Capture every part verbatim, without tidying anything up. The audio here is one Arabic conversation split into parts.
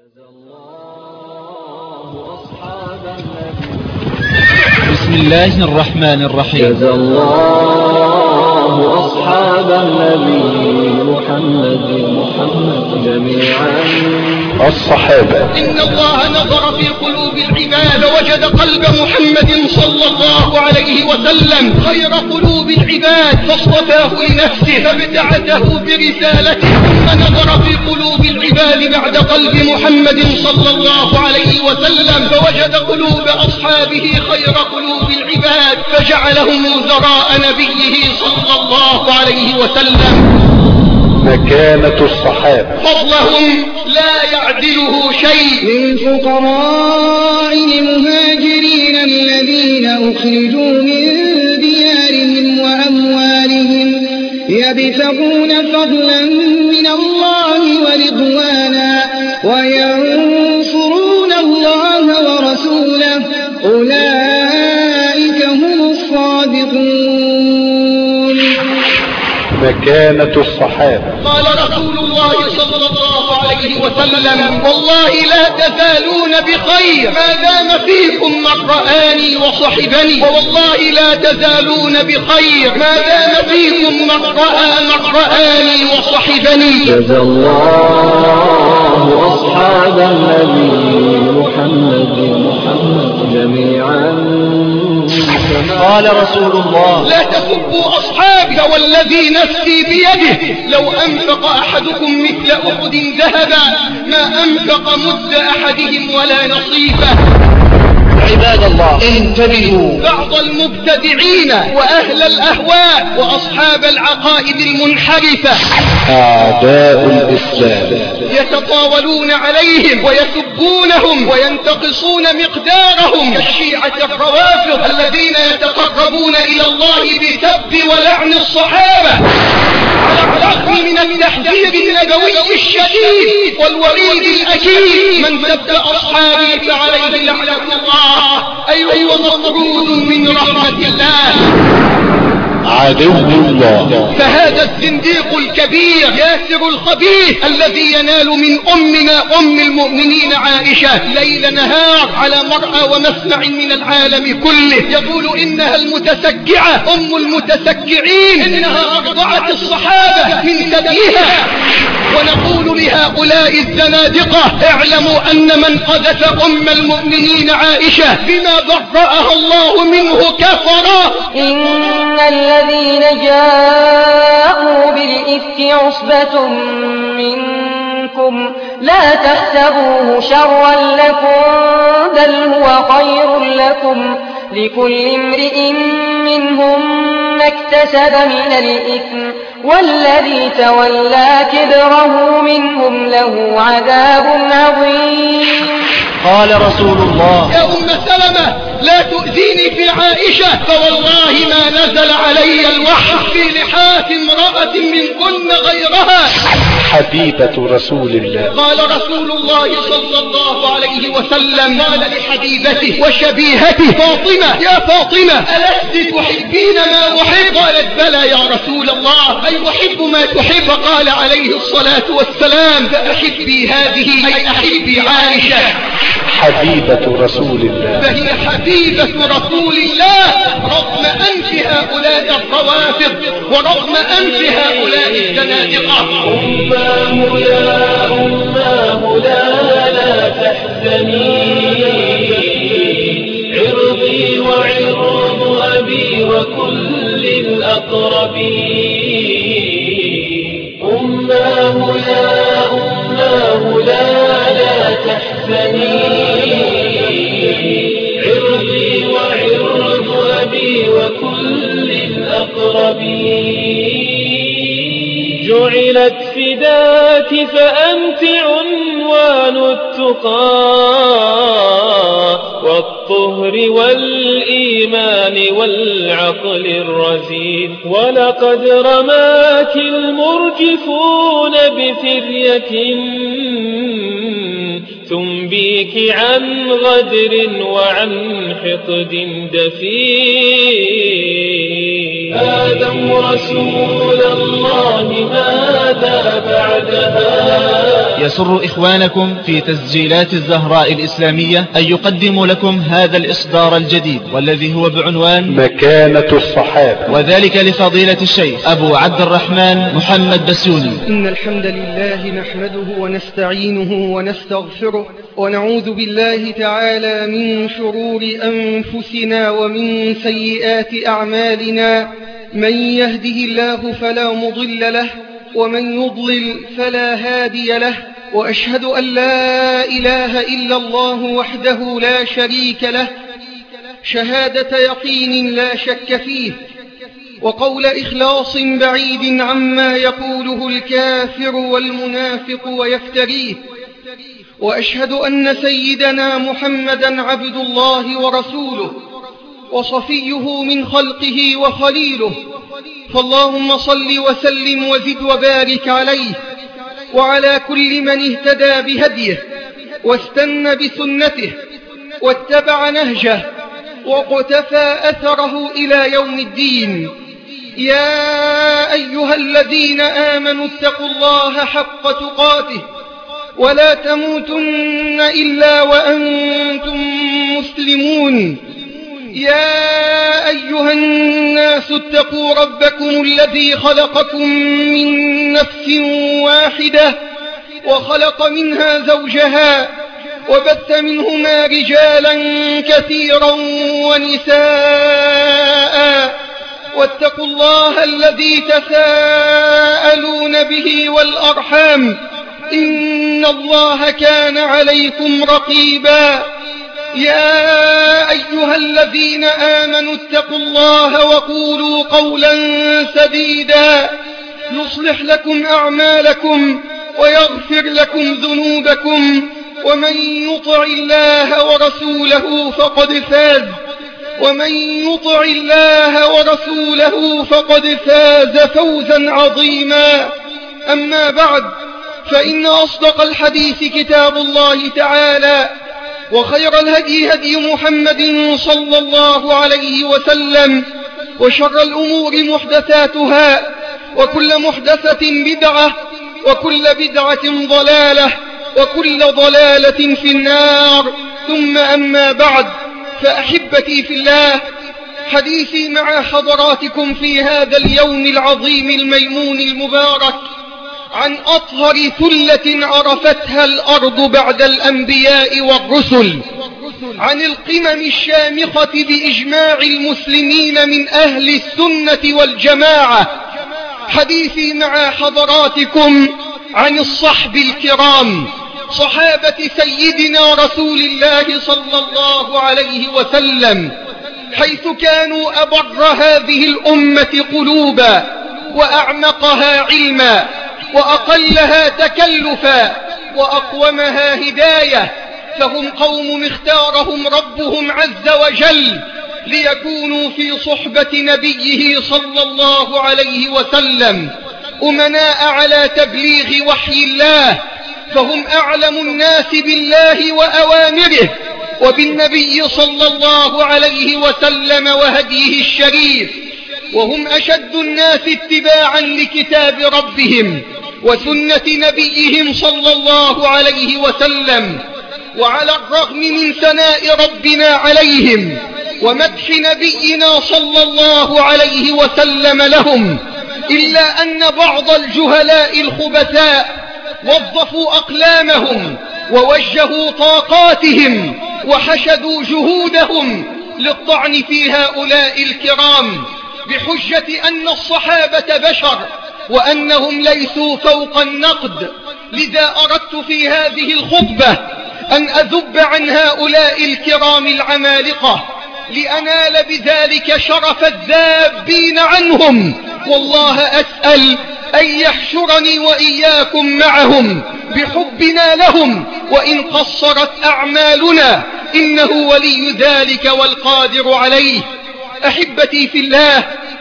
بسم الله الرحمن الرحيم. جزى الله أصحاب النبي محمد محمد جميعا الصحابة. إن الله نظر في قلوب العباد وجد قلب محمد صلى الله عليه وسلم خير قلوب العباد فاصطفاه لنفسه فابتعثه برسالته، ثم نظر في قلوب العباد بعد قلب محمد صلى الله عليه وسلم فوجد قلوب أصحابه خير قلوب العباد فجعلهم وزراء نبيه صلى الله عليه وسلم. مكانة الصحابة فضلهم لا يعدله شيء. للفقراء المهاجرين الذين أخرجوا من ديارهم وأموالهم يبتغون فضلا من الله ورضوانا وينصرون الله ورسوله أولئك هم الصادقون. مكانة الصحابة. قال رسول الله صلى الله عليه وسلم: والله لا تزالون بخير ما دام فيكم من رآني وصحبني، ووالله لا تزالون بخير ما دام فيكم من رأى من رآني وصحبني. جزى الله أصحاب النبي محمد محمد جميعا. قال رسول الله: لا تسبوا أصحابي والذي نفسي بيده لو أنفق أحدكم مثل أحد ذهبا ما أنفق مد أحدهم ولا نصيفه. عباد الله انتبهوا، بعض المبتدعين وأهل الأهواء وأصحاب العقائد المنحرفة أعداء الإسلام يتطاولون عليهم ويسبونهم وينتقصون مقدارهم كالشيعة الروافض الذين يتقربون إلى الله بسب ولعن الصحابة على الرغم من التحذير النبوي الشديد والوعيد الأكيد: من سب أصحابي فعليه لعنة الله، أي هو مطرود من رحمة الله. عدو الله. فهذا الزنديق الكبير ياسر الخبيث الذي ينال من أمنا أم المؤمنين عائشة ليل نهار على مرأى ومسمع من العالم كله، يقول إنها المتسكعة أم المتسكعين، إنها أرضعت الصحابة من ثديها. ونقول لهؤلاء الزنادقة: اعلموا أن من قذف أم المؤمنين عائشة بما برأها الله منه كفر. إن الذين جاءوا بالإفك عصبة منكم لا تحسبوه شرا لكم بل هو خير لكم، لكل امرئ منهم ما اكتسب من الإثم والذي تولى كبره منهم له عذاب عظيم. قال رسول الله: يا أم سلمة لا تؤذيني في عائشة، فوالله ما نزل علي الوحي في لحاف امرأة منكن غيرها. حبيبة رسول الله. قال رسول الله صلى الله عليه وسلم: قال لحبيبته وشبيهته فاطمة: يا فاطمة ألست تحبين ما أحب؟ قالت: بلى يا رسول الله، أي أحب ما تحب؟ قال عليه الصلاة والسلام: فأحبي هذه، أي أحبي عائشة. حبيبة رسول الله. فهي حبيبة رسول الله رغم أنف هؤلاء الروافض ورغم أنف هؤلاء الزنادقة. أماه يا أماه لا لا تحزني، عرضي وعرض أبي وكل الأقربين. أماه يا أماه لا لا تحزني، عرضي وعرض أبي وكل الأقربين. جعلت فداك فأنت عنوان التقى والطهر والإيمان والعقل الرزين، ولقد رماك المرجفون بفرية تنبيك عن غدر وعن حقد دفين. آدم رسول الله ماذا بعدها؟ يسر إخوانكم في تسجيلات الزهراء الإسلامية أن يقدموا لكم هذا الإصدار الجديد والذي هو بعنوان مكانة الصحابة، وذلك لفضيلة الشيخ أبو عبد الرحمن محمد بسيوني. إن الحمد لله نحمده ونستعينه ونستغفره ونعوذ بالله تعالى من شرور أنفسنا ومن سيئات أعمالنا. من يهده الله فلا مضل له ومن يضلل فلا هادي له، وأشهد أن لا إله إلا الله وحده لا شريك له شهادة يقين لا شك فيه، وقول إخلاص بعيد عما يقوله الكافر والمنافق ويفتريه. وأشهد أن سيدنا محمدا عبد الله ورسوله وصفيه من خلقه وخليله، فاللهم صل وسلم وزد وبارك عليه وعلى كل من اهتدى بهديه واستنى بسنته واتبع نهجه وقتفى أثره إلى يوم الدين. يا أيها الذين آمنوا اتقوا الله حق تقاته ولا تموتن إلا وأنتم مسلمون. يا أيها الناس اتقوا ربكم الذي خلقكم من نفس واحدة وخلق منها زوجها وبث منهما رجالا كثيرا ونساء، واتقوا الله الذي تساءلون به والأرحام إن الله كان عليكم رقيبا. يا أيها الذين آمنوا اتقوا الله وقولوا قولا سديدا يصلح لكم أعمالكم ويغفر لكم ذنوبكم، ومن يطع الله ورسوله فقد فاز ومن يطع الله ورسوله فقد فاز فوزا عظيما. أما بعد، فإن أصدق الحديث كتاب الله تعالى، وخير الهدي هدي محمد صلى الله عليه وسلم، وشر الأمور محدثاتها، وكل محدثة بدعة، وكل بدعة ضلالة، وكل ضلالة في النار. ثم أما بعد، فأحبتي في الله، حديثي مع حضراتكم في هذا اليوم العظيم الميمون المبارك عن أطهر ثلة عرفتها الأرض بعد الأنبياء والرسل، عن القمم الشامخة بإجماع المسلمين من أهل السنة والجماعة. حديثي مع حضراتكم عن الصحب الكرام، صحابة سيدنا رسول الله صلى الله عليه وسلم، حيث كانوا أبر هذه الأمة قلوبا وأعمقها علما وأقلها تكلفا وأقومها هداية، فهم قوم اختارهم ربهم عز وجل ليكونوا في صحبة نبيه صلى الله عليه وسلم أمناء على تبليغ وحي الله، فهم أعلم الناس بالله وأوامره وبالنبي صلى الله عليه وسلم وهديه الشريف، وهم أشد الناس اتباعا لكتاب ربهم وسنة نبيهم صلى الله عليه وسلم. وعلى الرغم من ثناء ربنا عليهم ومدح نبينا صلى الله عليه وسلم لهم، إلا أن بعض الجهلاء الخبثاء وظفوا أقلامهم ووجهوا طاقاتهم وحشدوا جهودهم للطعن في هؤلاء الكرام بحجة أن الصحابة بشر وأنهم ليسوا فوق النقد. لذا أردت في هذه الخطبة أن أذب عن هؤلاء الكرام العمالقة لأنال بذلك شرف الذابين عنهم، والله أسأل أن يحشرني وإياكم معهم بحبنا لهم وإن قصرت أعمالنا، إنه ولي ذلك والقادر عليه. أحبتي في الله،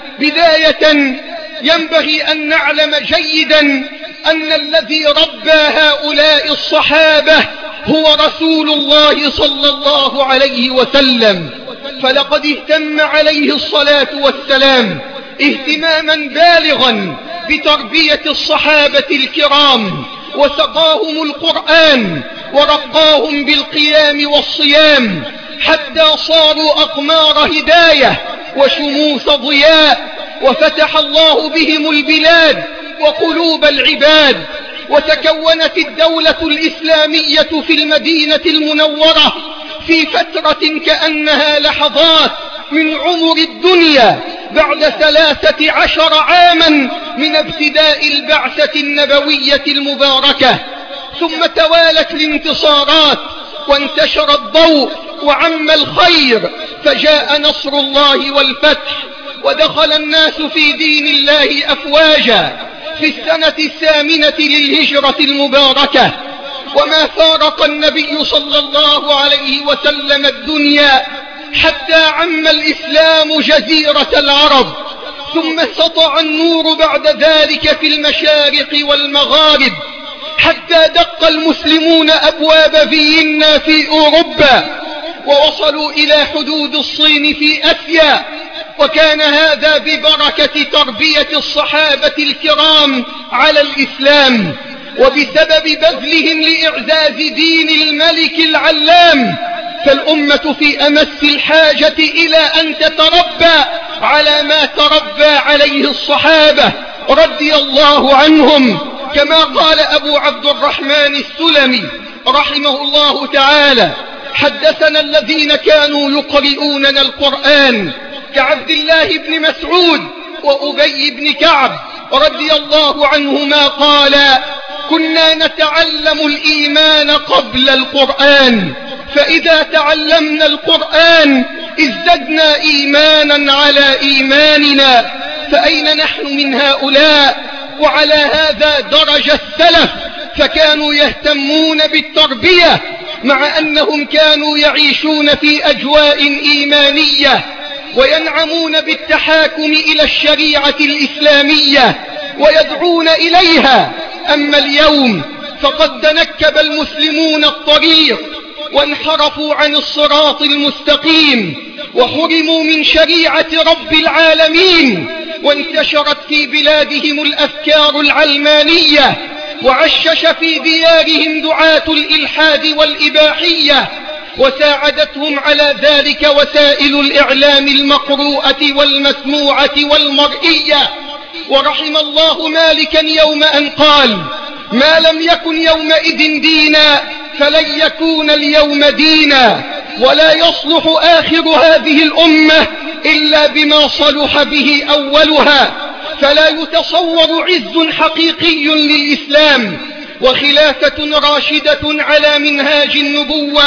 بداية ينبغي أن نعلم جيدا أن الذي ربى هؤلاء الصحابة هو رسول الله صلى الله عليه وسلم، فلقد اهتم عليه الصلاة والسلام اهتماما بالغا بتربية الصحابة الكرام، وسقاهم القرآن ورقاهم بالقيام والصيام حتى صاروا أقمار هداية وشموس ضياء، وفتح الله بهم البلاد وقلوب العباد، وتكونت الدولة الإسلامية في المدينة المنورة في فترة كأنها لحظات من عمر الدنيا بعد ثلاثة عشر عاما من ابتداء البعثة النبوية المباركة. ثم توالت الانتصارات وانتشر الضوء وعم الخير، فجاء نصر الله والفتح، ودخل الناس في دين الله أفواجا في السنة الثامنة للهجرة المباركة. وما فارق النبي صلى الله عليه وسلم الدنيا حتى عم الإسلام جزيرة العرب، ثم سطع النور بعد ذلك في المشارق والمغارب، حتى دق المسلمون أبواب فيينا في أوروبا، ووصلوا إلى حدود الصين في آسيا. وكان هذا ببركة تربية الصحابة الكرام على الإسلام، وبسبب بذلهم لإعزاز دين الملك العلام. فالأمة في أمس الحاجة إلى أن تتربى على ما تربى عليه الصحابة رضي الله عنهم، كما قال أبو عبد الرحمن السلمي رحمه الله تعالى: حدثنا الذين كانوا يقرؤوننا القرآن كعبد الله بن مسعود وأبي بن كعب رضي الله عنهما قال: كنا نتعلم الإيمان قبل القرآن، فإذا تعلمنا القرآن ازددنا إيمانا على إيماننا، فأين نحن من هؤلاء؟ وعلى هذا درج السلف، فكانوا يهتمون بالتربية مع أنهم كانوا يعيشون في أجواء إيمانية وينعمون بالتحاكم إلى الشريعة الإسلامية ويدعون إليها. أما اليوم فقد تنكب المسلمون الطريق وانحرفوا عن الصراط المستقيم وحرموا من شريعة رب العالمين، وانتشرت في بلادهم الأفكار العلمانية، وعشش في ديارهم دعاة الإلحاد والإباحية، وساعدتهم على ذلك وسائل الإعلام المقروءة والمسموعة والمرئية. ورحم الله مالكا يوم أن قال: ما لم يكن يومئذ دينا فلن يكون اليوم دينا، ولا يصلح آخر هذه الأمة إلا بما صلح به أولها. فلا يتصور عز حقيقي للإسلام وخلافة راشدة على منهاج النبوة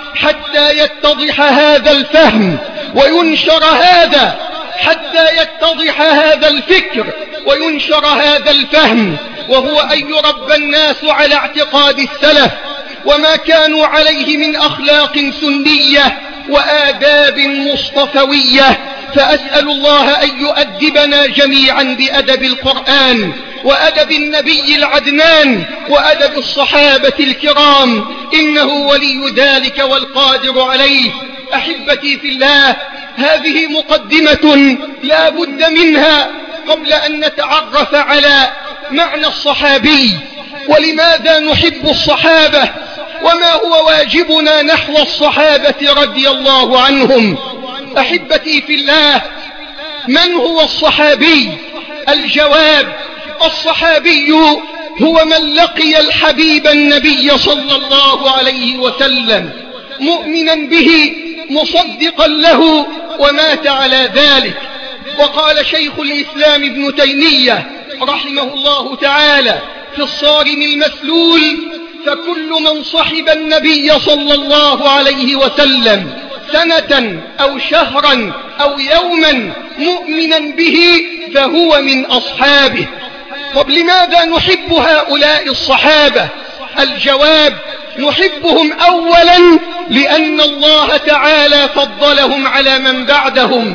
حتى يتضح هذا الفهم وينشر هذا حتى يتضح هذا الفكر وينشر هذا الفهم، وهو أن يربى الناس على اعتقاد السلف وما كانوا عليه من أخلاق سنية وآداب مصطفوية. فأسأل الله أن يؤدبنا جميعا بأدب القرآن وأدب النبي العدنان وأدب الصحابة الكرام، إنه ولي ذلك والقادر عليه. أحبتي في الله، هذه مقدمة لا بد منها قبل أن نتعرف على معنى الصحابي، ولماذا نحب الصحابة، وما هو واجبنا نحو الصحابة رضي الله عنهم. أحبتي في الله، من هو الصحابي؟ الجواب: الصحابي هو من لقي الحبيب النبي صلى الله عليه وسلم مؤمنا به مصدقا له ومات على ذلك. وقال شيخ الإسلام ابن تيمية رحمه الله تعالى في الصارم المسلول: فكل من صحب النبي صلى الله عليه وسلم سنة أو شهرا أو يوما مؤمنا به فهو من أصحابه. طب لماذا نحب هؤلاء الصحابة؟ الجواب: نحبهم أولا لأن الله تعالى فضلهم على من بعدهم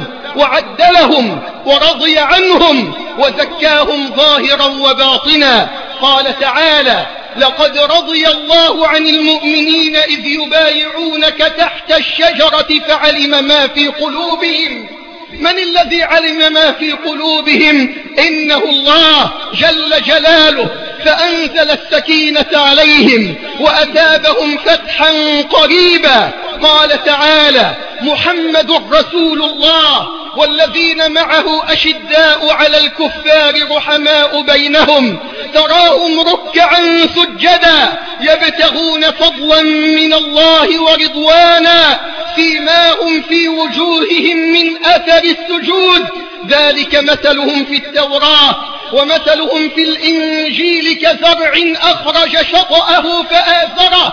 وعدلهم ورضي عنهم وزكاهم ظاهرا وباطنا. قال تعالى: لقد رضي الله عن المؤمنين إذ يبايعونك تحت الشجرة فعلم ما في قلوبهم. من الذي علم ما في قلوبهم؟ إنه الله جل جلاله، فأنزل السكينة عليهم وأتابهم فتحا قريبا. قال تعالى: محمد رسول الله والذين معه أشداء على الكفار رحماء بينهم تراهم ركعا سجدا يبتغون فضلا من الله ورضوانا سيماهم في وجوههم من أثر السجود ذلك مثلهم في التوراة ومثلهم في الإنجيل كزرع أخرج شطأه فآزره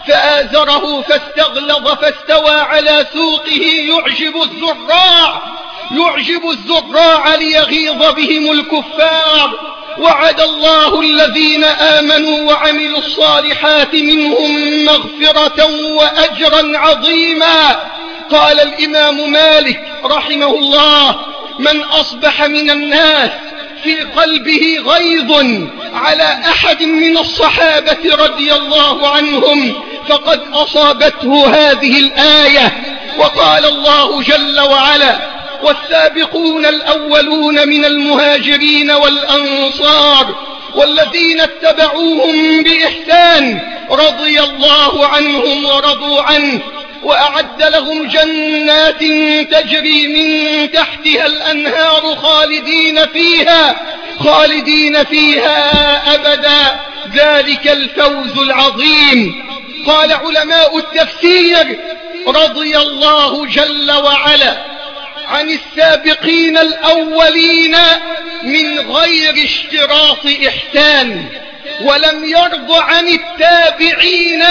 فآزره فاستغلظ فاستوى على سوقه يعجب الزراع يعجب الزراع ليغيظ بهم الكفار. وعد الله الذين آمنوا وعملوا الصالحات منهم مغفرة وأجرا عظيما. قال الإمام مالك رحمه الله: من أصبح من الناس في قلبه غيظ على أحد من الصحابة رضي الله عنهم فقد أصابته هذه الآية. وقال الله جل وعلا: والسابقون الأولون من المهاجرين والأنصار والذين اتبعوهم بإحسان رضي الله عنهم ورضوا عنه وأعد لهم جنات تجري من تحتها الأنهار خالدين فيها خالدين فيها أبدا ذلك الفوز العظيم. قال علماء التفسير: رضي الله جل وعلا عن السابقين الأولين من غير اشتراط إحسان، ولم يرض عن التابعين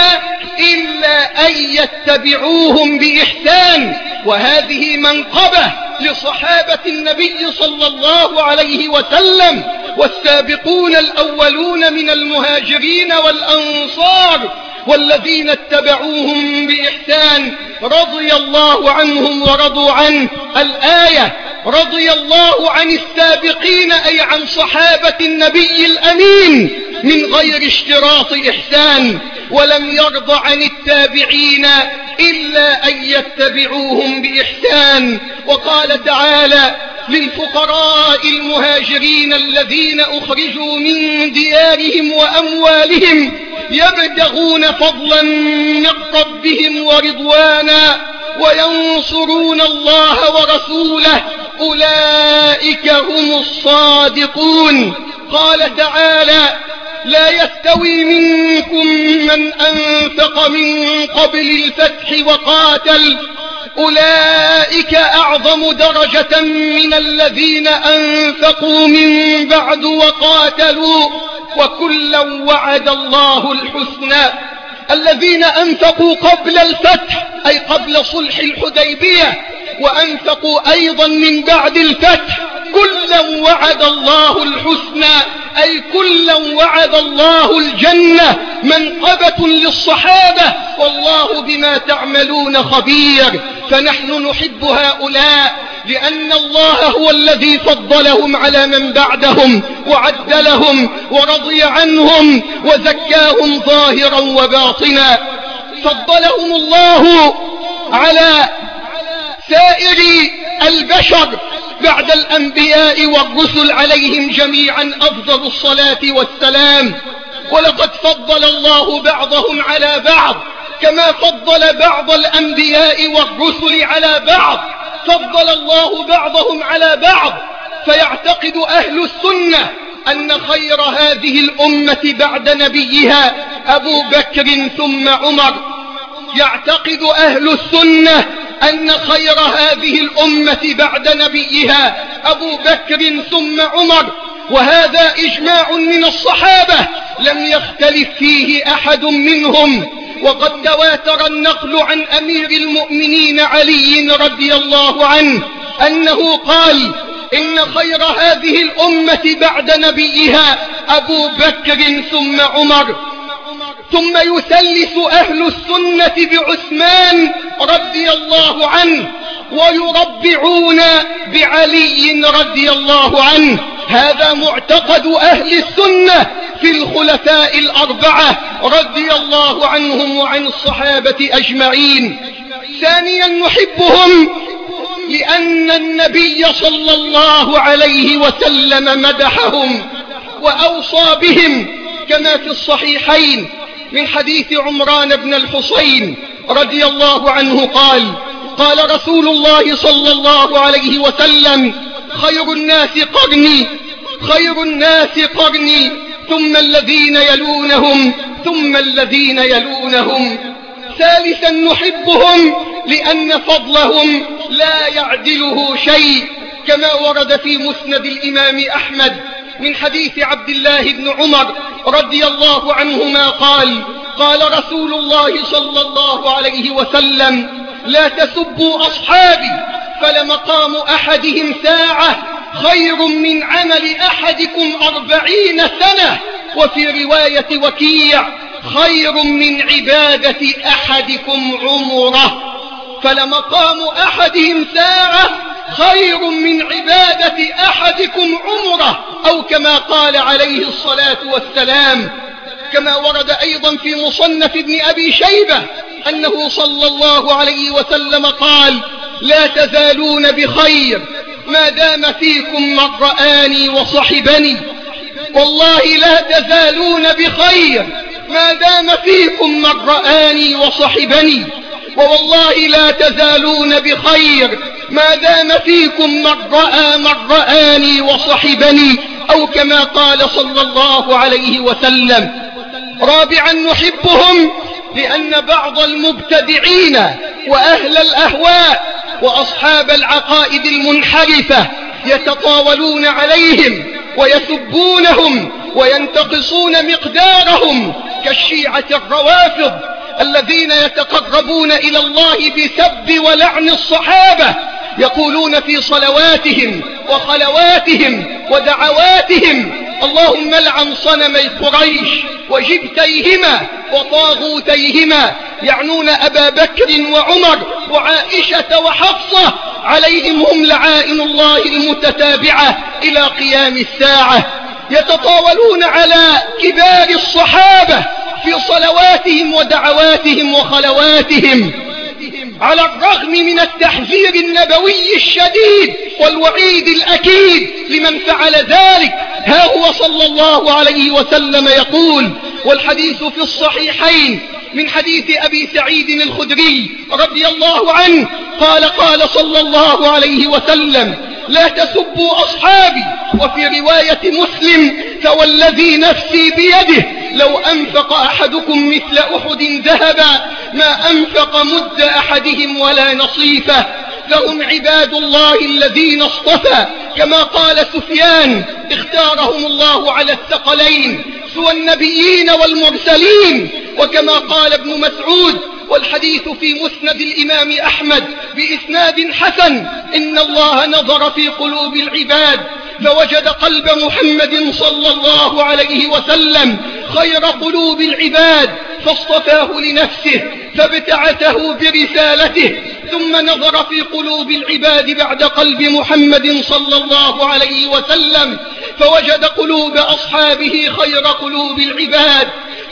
إلا أن يتبعوهم بإحسان، وهذه منقبة لصحابة النبي صلى الله عليه وسلم. والسابقون الأولون من المهاجرين والأنصار والذين اتبعوهم بإحسان رضي الله عنهم ورضوا عنه. الآية: رضي الله عن السابقين أي عن صحابة النبي الأمين من غير اشتراط إحسان، ولم يرض عن التابعين إلا أن يتبعوهم بإحسان. وقال تعالى: للفقراء المهاجرين الذين أخرجوا من ديارهم وأموالهم يبتغون فضلا من ربهم ورضوانا وينصرون الله ورسوله أولئك هم الصادقون. قال تعالى: لا يستوي منكم من أنفق من قبل الفتح وقاتل أولئك أعظم درجة من الذين أنفقوا من بعد وقاتلوا وكلا وعد الله الحسنى. الذين أنفقوا قبل الفتح أي قبل صلح الحديبية وأنفقوا أيضا من بعد الفتح كلا وعد الله الحسنى أي كلا وعد الله الجنة منقبة للصحابة والله بما تعملون خبير. فنحن نحب هؤلاء لأن الله هو الذي فضلهم على من بعدهم وعدلهم ورضي عنهم وزكاهم ظاهرا وباطنا. فضلهم الله على سائر البشر بعد الأنبياء والرسل عليهم جميعا أفضل الصلاة والسلام. ولقد فضل الله بعضهم على بعض كما فضل بعض الأنبياء والرسل على بعض. فضل الله بعضهم على بعض فيعتقد أهل السنة أن خير هذه الأمة بعد نبيها أبو بكر ثم عمر. يعتقد أهل السنة أن خير هذه الأمة بعد نبيها أبو بكر ثم عمر، وهذا إجماع من الصحابة لم يختلف فيه أحد منهم. وقد تواتر النقل عن أمير المؤمنين علي رضي الله عنه أنه قال: إن خير هذه الأمة بعد نبيها أبو بكر ثم عمر. ثم يثلث أهل السنة بعثمان رضي الله عنه ويربعون بعلي رضي الله عنه. هذا معتقد أهل السنة في الخلفاء الأربعة رضي الله عنهم وعن الصحابة أجمعين. ثانيا نحبهم لأن النبي صلى الله عليه وسلم مدحهم وأوصى بهم كما في الصحيحين من حديث عمران بن الحصين رضي الله عنه قال قال رسول الله صلى الله عليه وسلم خير الناس قرني خير الناس قرني ثم الذين يلونهم ثم الذين يلونهم. ثالثا نحبهم لأن فضلهم لا يعدله شيء كما ورد في مسند الإمام أحمد من حديث عبد الله بن عمر رضي الله عنهما قال قال رسول الله صلى الله عليه وسلم لا تسبوا أصحابي فلمقام أحدهم ساعة خير من عمل أحدكم أربعين سنة، وفي رواية وكيع خير من عبادة أحدكم عمره. فلمقام أحدهم ساعة خير من عبادة أحدكم عمره، أو كما قال عليه الصلاة والسلام. كما ورد أيضا في مصنف ابن أبي شيبة أنه صلى الله عليه وسلم قال لا تزالون بخير ما دام فيكم من رآني وصحبني. والله لا تزالون بخير ما دام فيكم من رآني وصحبني، ووالله لا تزالون بخير ما دام فيكم من رأى من رآني وصحبني، أو كما قال صلى الله عليه وسلم. رابعا نحبهم لأن بعض المبتدعين وأهل الأهواء وأصحاب العقائد المنحرفة يتطاولون عليهم ويسبونهم وينتقصون مقدارهم كالشيعة الروافض الذين يتقربون إلى الله بسب ولعن الصحابة، يقولون في صلواتهم وخلواتهم ودعواتهم اللهم لعن صنمي قريش وجبتيهما وطاغوتيهما، يعنون أبا بكر وعمر وعائشة وحفصة، عليهم هم لعائن الله المتتابعة إلى قيام الساعة. يتطاولون على كبار الصحابة في صلواتهم ودعواتهم وخلواتهم على الرغم من التحذير النبوي الشديد والوعيد الأكيد لمن فعل ذلك. ها هو صلى الله عليه وسلم يقول، والحديث في الصحيحين من حديث أبي سعيد الخدري رضي الله عنه قال قال صلى الله عليه وسلم لا تسبوا أصحابي. وفي رواية مسلم فوالذي نفسي بيده لو أنفق أحدكم مثل أحد ذهبا ما أنفق مد أحدهم ولا نصيفه، فهم عباد الله الذين اصطفى، كما قال سفيان اختارهم الله على الثقلين سوى النبيين والمرسلين، وكما قال ابن مسعود والحديث في مسند الإمام أحمد بإسناد حسن إن الله نظر في قلوب العباد فوجد قلب محمد صلى الله عليه وسلم خير قلوب العباد فاصطفاه لنفسه فابتعثه برسالته، ثم نظر في قلوب العباد بعد قلب محمد صلى الله عليه وسلم فوجد قلوب أصحابه خير قلوب العباد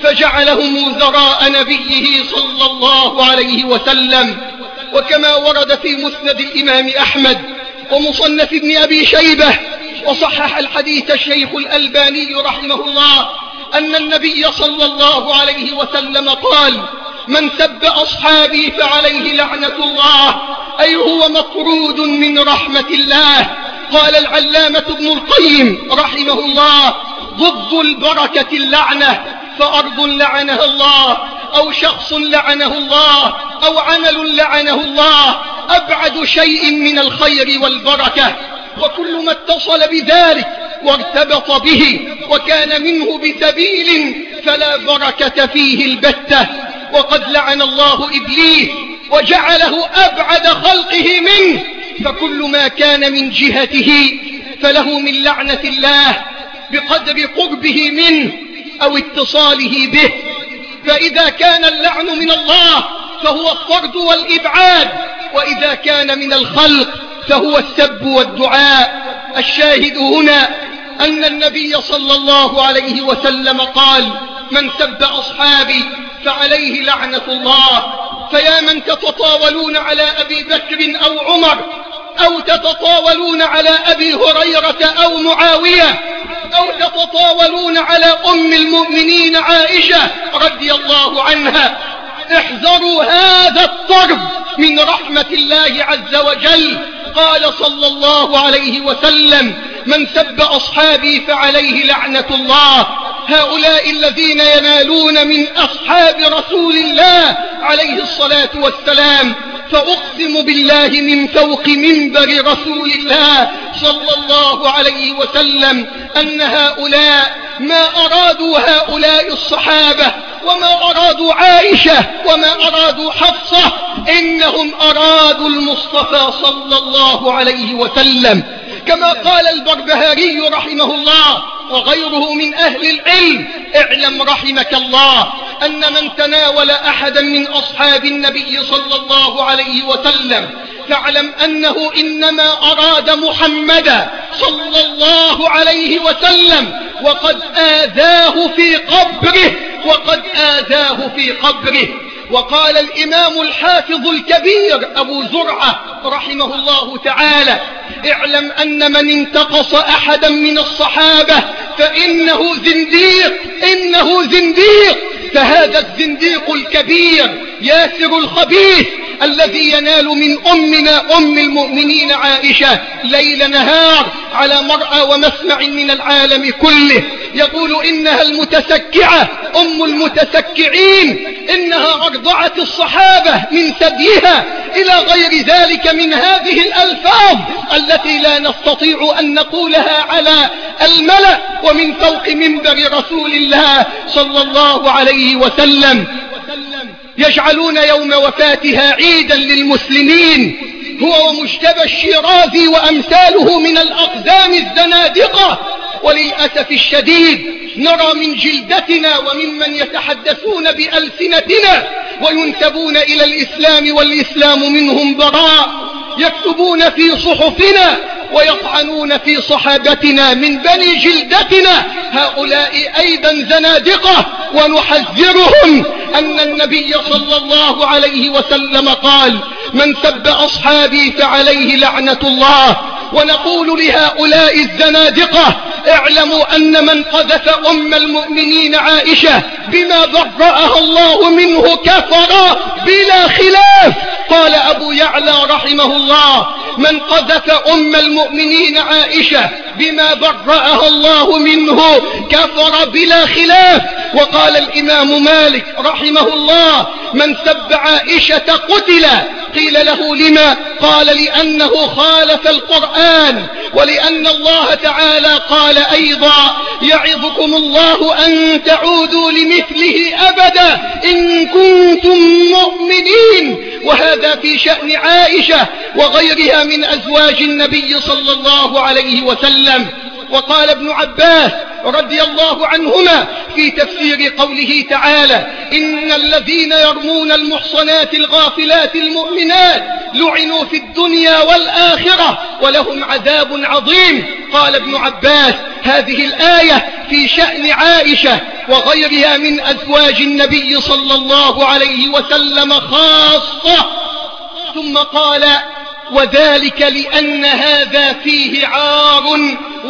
فجعلهم وزراء نبيه صلى الله عليه وسلم. وكما ورد في مسند الإمام أحمد ومصنف ابن أبي شيبة وصحح الحديث الشيخ الألباني رحمه الله أن النبي صلى الله عليه وسلم قال من سب أصحابي فعليه لعنة الله، أي هو مطرود من رحمة الله. قال العلامة ابن القيم رحمه الله ضد البركة اللعنة، فأرض لعنها الله أو شخص لعنه الله أو عمل لعنه الله أبعد شيء من الخير والبركة، وكل ما اتصل بذلك وارتبط به وكان منه بسبيل فلا بركة فيه البتة. وقد لعن الله إبليس وجعله أبعد خلقه منه، فكل ما كان من جهته فله من لعنة الله بقدر قربه منه أو اتصاله به. فإذا كان اللعن من الله فهو الطرد والإبعاد، وإذا كان من الخلق فهو السب والدعاء. الشاهد هنا أن النبي صلى الله عليه وسلم قال: من سب أصحابي فعليه لعنة الله. فيا من تتطاولون على أبي بكر أو عمر، أو تتطاولون على أبي هريرة أو معاوية، أو تتطاولون على أم المؤمنين عائشة رضي الله عنها، احذروا هذا الطرد من رحمة الله عز وجل. قال صلى الله عليه وسلم: من سب أصحابي فعليه لعنة الله. هؤلاء الذين ينالون من أصحاب رسول الله عليه الصلاة والسلام، فأقسم بالله من فوق منبر رسول الله صلى الله عليه وسلم أن هؤلاء ما أرادوا هؤلاء الصحابة، وما أرادوا عائشة، وما أرادوا حفصة، إنهم أرادوا المصطفى صلى الله عليه وسلم. كما قال البربهاري رحمه الله وغيره من أهل العلم: اعلم رحمك الله أن من تناول أحدا من أصحاب النبي صلى الله عليه وسلم فاعلم أنه إنما أراد محمدا صلى الله عليه وسلم، وقد آذاه في قبره، وقد آذاه في قبره. وقال الإمام الحافظ الكبير أبو زرعة رحمه الله تعالى: اعلم أن من انتقص أحدا من الصحابة فإنه زنديق، إنه زنديق. فهذا الزنديق الكبير ياسر الخبيث الذي ينال من أمنا أم المؤمنين عائشة ليل نهار على مرأى ومسمع من العالم كله، يقول إنها المتسكعة أم المتسكعين، إنها أرضعت الصحابة من ثديها، إلى غير ذلك من هذه الألفاظ التي لا نستطيع أن نقولها على الملأ ومن فوق منبر رسول الله صلى الله عليه وسلم. يجعلون يوم وفاتها عيدا للمسلمين، هو ومجتبى الشيرازي وأمثاله من الأقدام الزنادقة. وللأسف الشديد نرى من جلدتنا وممن يتحدثون بألسنتنا وينسبون إلى الإسلام والإسلام منهم براء، يكتبون في صحفنا ويطعنون في صحابتنا من بني جلدتنا، هؤلاء أيضا زنادقة. ونحذرهم أن النبي صلى الله عليه وسلم قال: من سب أصحابي فعليه لعنة الله. ونقول لهؤلاء الزنادقة: اعلموا أن من قذف أم المؤمنين عائشة بما برأها الله منه كفر بلا خلاف. قال أبو يعلى رحمه الله: من قذف أم المؤمنين عائشة بما برأها الله منه كفر بلا خلاف. وقال الإمام مالك رحمه الله: من سب عائشة قتل. قيل له: لما؟ قال: لأنه خالف القرآن، ولأن الله تعالى قال أيضا: يعظكم الله أن تعودوا لمثله أبدا إن كنتم مؤمنين. وهذا في شأن عائشة وغيرها من أزواج النبي صلى الله عليه وسلم. وقال ابن عباس رضي الله عنهما في تفسير قوله تعالى: إن الذين يرمون المحصنات الغافلات المؤمنات لعنوا في الدنيا والآخرة ولهم عذاب عظيم. قال ابن عباس: هذه الآية في شأن عائشة وغيرها من أزواج النبي صلى الله عليه وسلم خاصة. ثم قال: وذلك لأن هذا فيه عار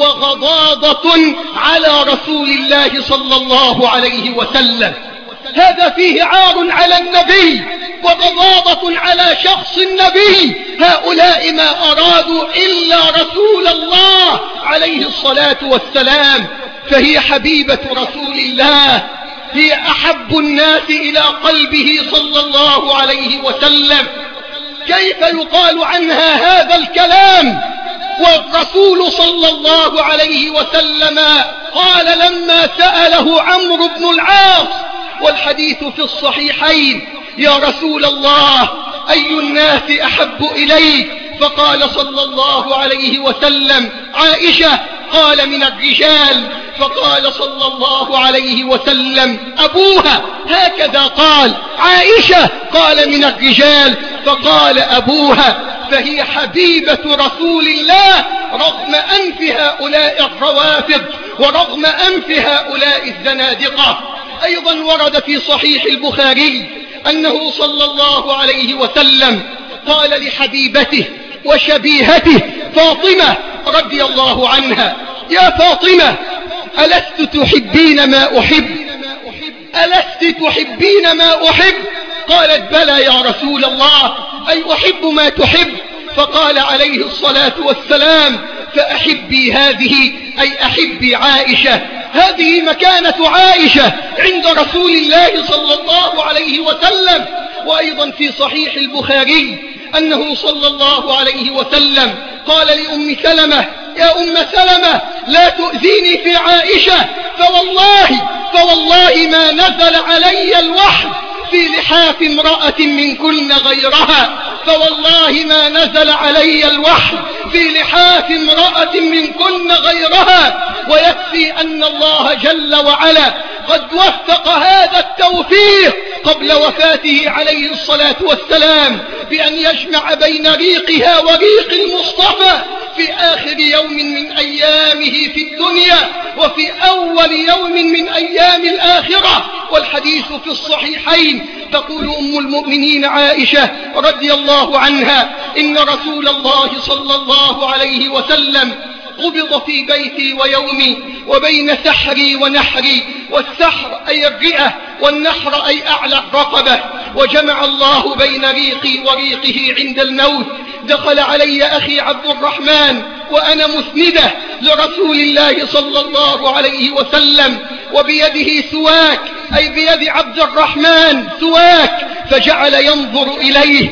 وغضاضة على رسول الله صلى الله عليه وسلم. هذا فيه عار على النبي وغضاضة على شخص النبي. هؤلاء ما أرادوا إلا رسول الله عليه الصلاة والسلام، فهي حبيبة رسول الله، هي أحب الناس إلى قلبه صلى الله عليه وسلم. كيف يقال عنها هذا الكلام والرسول صلى الله عليه وسلم قال لما سأله عمرو بن العاص، والحديث في الصحيحين: يا رسول الله أي الناس أحب إليك؟ فقال صلى الله عليه وسلم: عائشة. قال: من الرجال؟ فقال صلى الله عليه وسلم: أبوها. هكذا قال: عائشة. قال: من الرجال؟ فقال: أبوها. فهي حبيبة رسول الله رغم أنف هؤلاء الروافض ورغم أنف هؤلاء الزنادقة. أيضا ورد في صحيح البخاري أنه صلى الله عليه وسلم قال لحبيبته وشبيهته فاطمة رضي الله عنها: يا فاطمة، ألست تحبين ما أحب؟ ألست تحبين ما أحب؟ قالت: بلى يا رسول الله، أي أحب ما تحب؟ فقال عليه الصلاة والسلام: فأحبي هذه، أي أحبي عائشة. هذه مكانة عائشة عند رسول الله صلى الله عليه وسلم. وأيضا في صحيح البخاري أنه صلى الله عليه وسلم قال لأم سلمة: يا أم سلمة، لا تؤذيني في عائشة، فوالله فوالله ما نزل علي الوحي في لحاف امرأة منكن غيرها، فوالله ما نزل علي الوحي في لحاف امرأة منكن غيرها. ويكفي أن الله جل وعلا قد وفق هذا التوفيق قبل وفاته عليه الصلاة والسلام بأن يجمع بين ريقها وريق المصطفى في آخر يوم من أيامه في الدنيا وفي أول يوم من أيام الآخرة. والحديث في الصحيحين. تقول أم المؤمنين عائشة رضي الله عنها: إن رسول الله صلى الله عليه وسلم قبض في بيتي ويومي وبين سحري ونحري، والسحر أي الرئة والنحر أي أعلى الرقبة، وجمع الله بين ريقي وريقه عند الموت. دخل علي أخي عبد الرحمن وأنا مسندة لرسول الله صلى الله عليه وسلم، وبيده سواك، أي بيد عبد الرحمن سواك، فجعل ينظر إليه.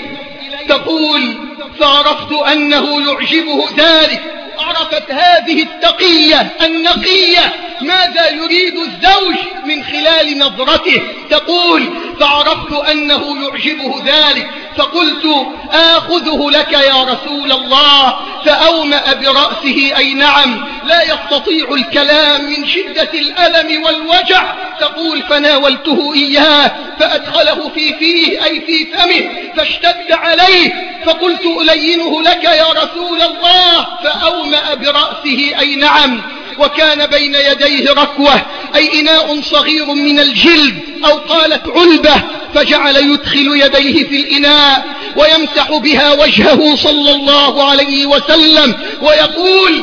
تقول: فعرفت أنه يعجبه ذلك. عرفت هذه التقية النقية ماذا يريد الزوج من خلال نظرته. تقول: فعرفت أنه يعجبه ذلك، فقلت: آخذه لك يا رسول الله؟ فأومأ برأسه، أي نعم، لا يستطيع الكلام من شدة الألم والوجع. تقول: فناولته إياه فأدخله في فيه، أي في فمه، فاشتد عليه، فقلت: ألينه لك يا رسول الله؟ فأومأ برأسه، أي نعم. وكان بين يديه ركوة، أي إناء صغير من الجلد، أو قالت علبة، فجعل يدخل يديه في الإناء ويمسح بها وجهه صلى الله عليه وسلم ويقول: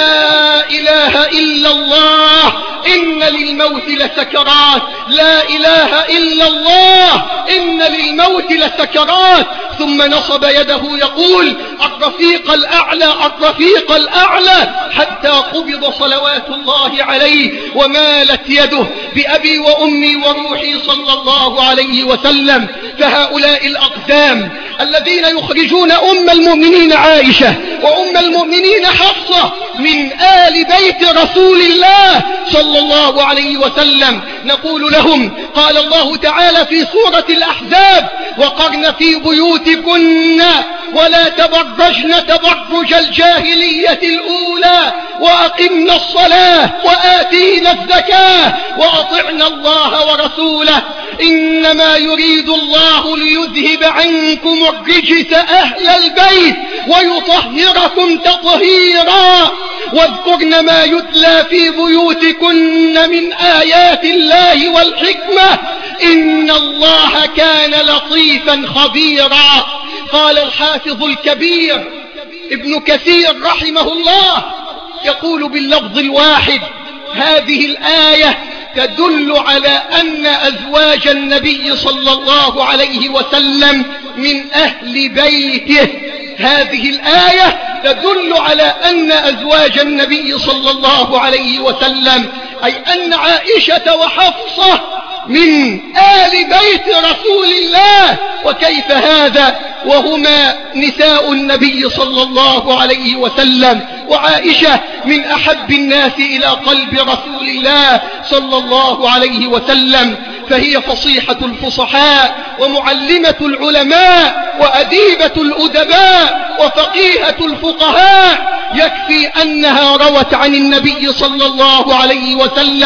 لا إله إلا الله، إن للموت لسكرات، لا إله إلا الله، إن للموت لسكرات. ثم نصب يده يقول: الرفيق الأعلى، الرفيق الأعلى، حتى قبض صلوات الله عليه، ومالت يده بأبي وأمي وروحي صلى الله عليه وسلم. فهؤلاء الأقدام الذين يخرجون أم المؤمنين عائشة وأم المؤمنين حفصة من آل بيت رسول الله صلى الله عليه وسلم، نقول لهم: قال الله تعالى في سورة الأحزاب: وقرن في بيوتكن ولا تبرجن تبرج الجاهلية الأولى وأقمنا الصلاة وآتينا الزكاة وأطعنا الله ورسوله إنما يريد الله ليذهب عنكم الرجس أهل البيت ويطهركم تطهيرا واذكرن ما يتلى في بيوتكن من آيات الله والحكمة إن الله كان لطيفا خبيرا. قال الحافظ الكبير ابن كثير رحمه الله يقول باللفظ الواحد: هذه الآية تدل على أن أزواج النبي صلى الله عليه وسلم من أهل بيته. هذه الآية تدل على أن أزواج النبي صلى الله عليه وسلم، أي أن عائشة وحفصة من آل بيت رسول الله. وكيف هذا وهما نساء النبي صلى الله عليه وسلم، وعائشة من أحب الناس إلى قلب رسول الله صلى الله عليه وسلم، فهي فصيحة الفصحاء ومعلمة العلماء وأديبة الأدباء وفقيهة الفقهاء. يكفي أنها روت عن النبي صلى الله عليه وسلم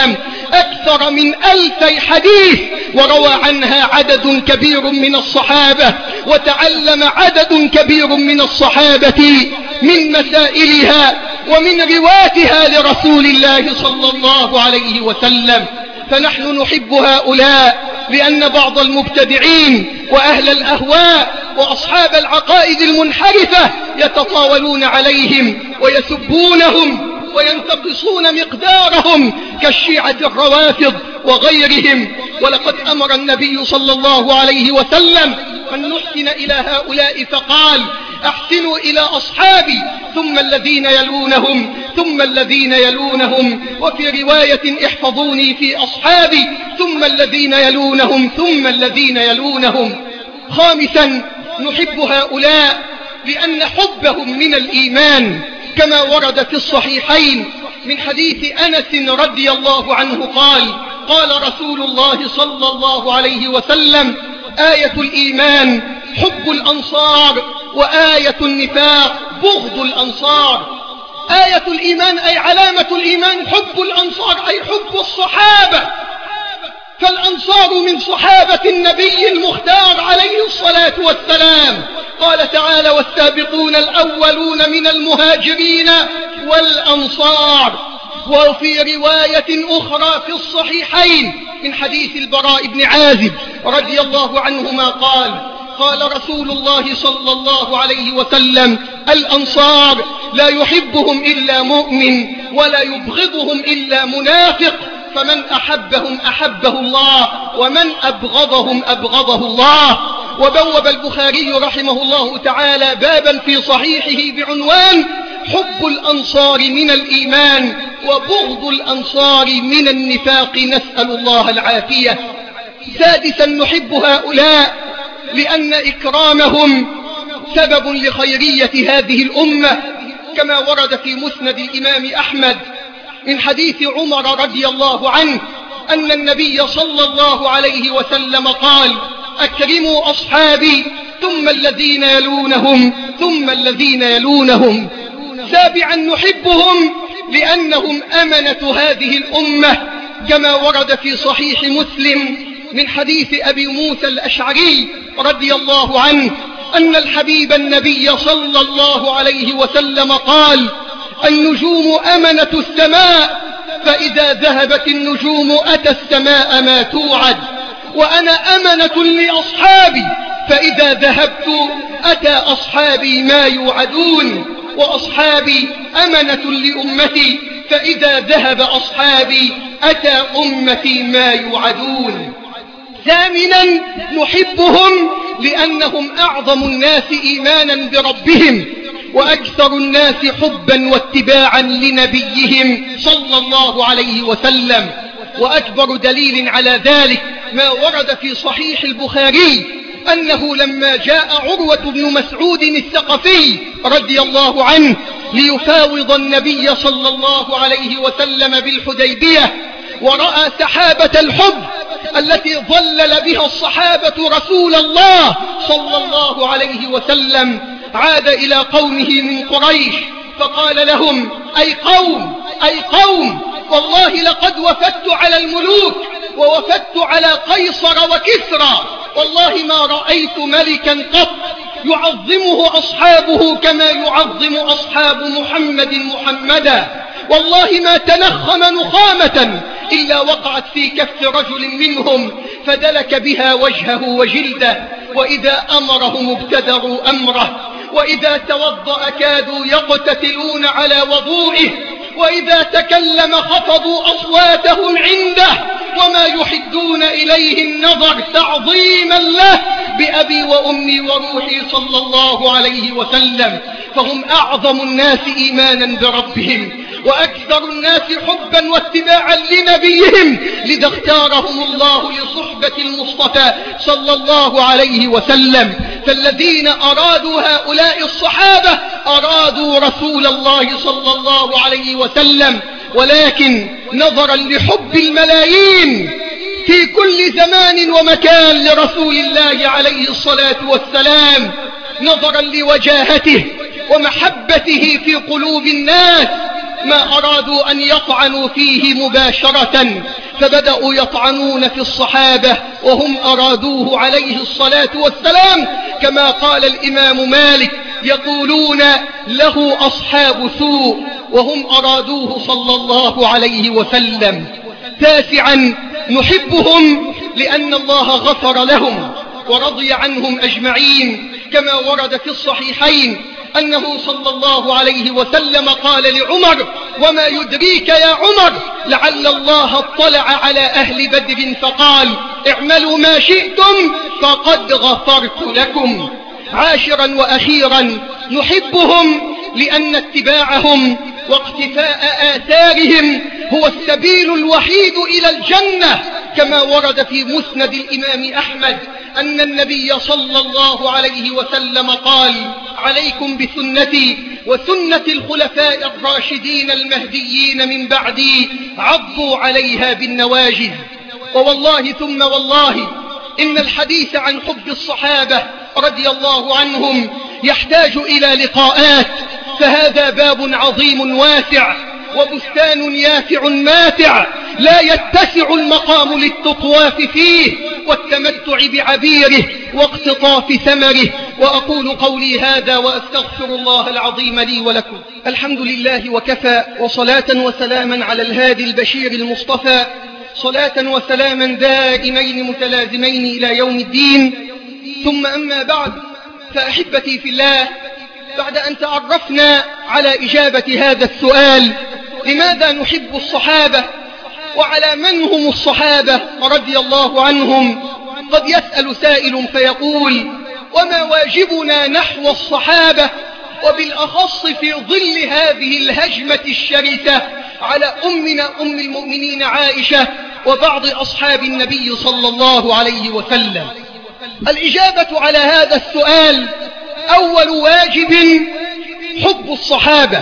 أكثر من ألفي حديث، وروى عنها عدد كبير من الصحابة، وتعلم عدد كبير من الصحابة من مسائلها ومن رواتها لرسول الله صلى الله عليه وسلم. فنحن نحب هؤلاء لأن بعض المبتدعين وأهل الأهواء وأصحاب العقائد المنحرفة يتطاولون عليهم ويسبونهم وينتقصون مقدارهم كالشيعة الروافض وغيرهم. ولقد أمر النبي صلى الله عليه وسلم أن نحسن إلى هؤلاء فقال: أحسنوا إلى أصحابي ثم الذين يلونهم ثم الذين يلونهم، وفي رواية: احفظوني في أصحابي ثم الذين يلونهم ثم الذين يلونهم. خامسا، نحب هؤلاء لأن حبهم من الإيمان، كما ورد في الصحيحين من حديث أنس رضي الله عنه قال: قال رسول الله صلى الله عليه وسلم: آية الإيمان حب الأنصار، وآية النفاق بغض الأنصار. آية الإيمان أي علامة الإيمان حب الأنصار، أي حب الصحابة، فالأنصار من صحابة النبي المختار عليه الصلاة والسلام. قال تعالى: والسابقون الأولون من المهاجرين والأنصار. وفي رواية أخرى في الصحيحين من حديث البراء بن عازب رضي الله عنهما قال: قال رسول الله صلى الله عليه وسلم: الأنصار لا يحبهم إلا مؤمن ولا يبغضهم إلا منافق، فمن أحبهم أحبه الله ومن أبغضهم أبغضه الله. وبوب البخاري رحمه الله تعالى بابا في صحيحه بعنوان: حب الأنصار من الإيمان وبغض الأنصار من النفاق، نسأل الله العافية. سادسا، نحب هؤلاء لأن إكرامهم سبب لخيرية هذه الأمة، كما ورد في مسند الإمام أحمد من حديث عمر رضي الله عنه أن النبي صلى الله عليه وسلم قال: أكرموا أصحابي ثم الذين يلونهم ثم الذين يلونهم. سابعا، نحبهم لأنهم أمنة هذه الأمة، كما ورد في صحيح مسلم من حديث أبي موسى الأشعري رضي الله عنه أن الحبيب النبي صلى الله عليه وسلم قال: النجوم أمنة السماء، فإذا ذهبت النجوم أتى السماء ما توعد، وأنا أمنة لأصحابي، فإذا ذهبت أتى أصحابي ما يوعدون، وأصحابي أمنة لأمتي، فإذا ذهب أصحابي أتى أمتي ما يوعدون. ثامنا، نحبهم لأنهم أعظم الناس إيمانا بربهم، وأكثر الناس حبا واتباعا لنبيهم صلى الله عليه وسلم. وأكبر دليل على ذلك ما ورد في صحيح البخاري أنه لما جاء عروة بن مسعود الثقفي رضي الله عنه ليفاوض النبي صلى الله عليه وسلم بالحديبية، ورأى سحابة الحب التي ظلل بها الصحابة رسول الله صلى الله عليه وسلم، عاد إلى قومه من قريش فقال لهم: أي قوم أي قوم، والله لقد وفدت على الملوك ووفدت على قيصر وكسرى، والله ما رأيت ملكا قط يعظمه أصحابه كما يعظم أصحاب محمد محمدا، والله ما تنخم نخامة إلا وقعت في كف رجل منهم فدلك بها وجهه وجلده، وإذا أمرهم ابتدروا أمره، وإذا توضأ كادوا يقتتلون على وضوئه، وإذا تكلم خفضوا أصواتهم عنده، وما يحدون إليه النظر تعظيما له بأبي وأمي وروحي صلى الله عليه وسلم. فهم أعظم الناس إيمانا بربهم، وأكثر الناس حبا واتباعا لنبيهم، لذا اختارهم الله لصحبة المصطفى صلى الله عليه وسلم. فالذين أرادوا هؤلاء الصحابة أرادوا رسول الله صلى الله عليه وسلم، ولكن نظرا لحب الملايين في كل زمان ومكان لرسول الله عليه الصلاة والسلام، نظرا لوجاهته ومحبته في قلوب الناس، ما أرادوا أن يطعنوا فيه مباشرة، فبدأوا يطعنون في الصحابة وهم أرادوه عليه الصلاة والسلام، كما قال الإمام مالك: يقولون له أصحاب سوء وهم أرادوه صلى الله عليه وسلم. تاسعا، نحبهم لأن الله غفر لهم ورضي عنهم أجمعين، كما ورد في الصحيحين أنه صلى الله عليه وسلم قال لعمر: وما يدريك يا عمر لعل الله اطلع على أهل بدر فقال: اعملوا ما شئتم فقد غفرت لكم. عاشرا وأخيرا، نحبهم لأن اتباعهم واقتفاء آثارهم هو السبيل الوحيد إلى الجنة، كما ورد في مسند الإمام أحمد أن النبي صلى الله عليه وسلم قال: عليكم بسنتي وسنة الخلفاء الراشدين المهديين من بعدي، عضوا عليها بالنواجذ. ووالله ثم والله إن الحديث عن حب الصحابة رضي الله عنهم يحتاج إلى لقاءات، فهذا باب عظيم واسع وبستان يافع ماتع، لا يتسع المقام للتطواف فيه والتمتع بعبيره واقتطاف ثمره. وأقول قولي هذا وأستغفر الله العظيم لي ولكم. الحمد لله وكفى، وصلاة وسلاما على الهادي البشير المصطفى، صلاة وسلاما دائمين متلازمين إلى يوم الدين. ثم أما بعد، فأحبتي في الله، بعد أن تعرفنا على إجابة هذا السؤال: لماذا نحب الصحابة وعلى من هم الصحابة رضي الله عنهم، قد يسأل سائل فيقول: وما واجبنا نحو الصحابة، وبالأخص في ظل هذه الهجمة الشرسة على أمنا أم المؤمنين عائشة وبعض أصحاب النبي صلى الله عليه وسلم؟ الإجابة على هذا السؤال: أول واجب حب الصحابة،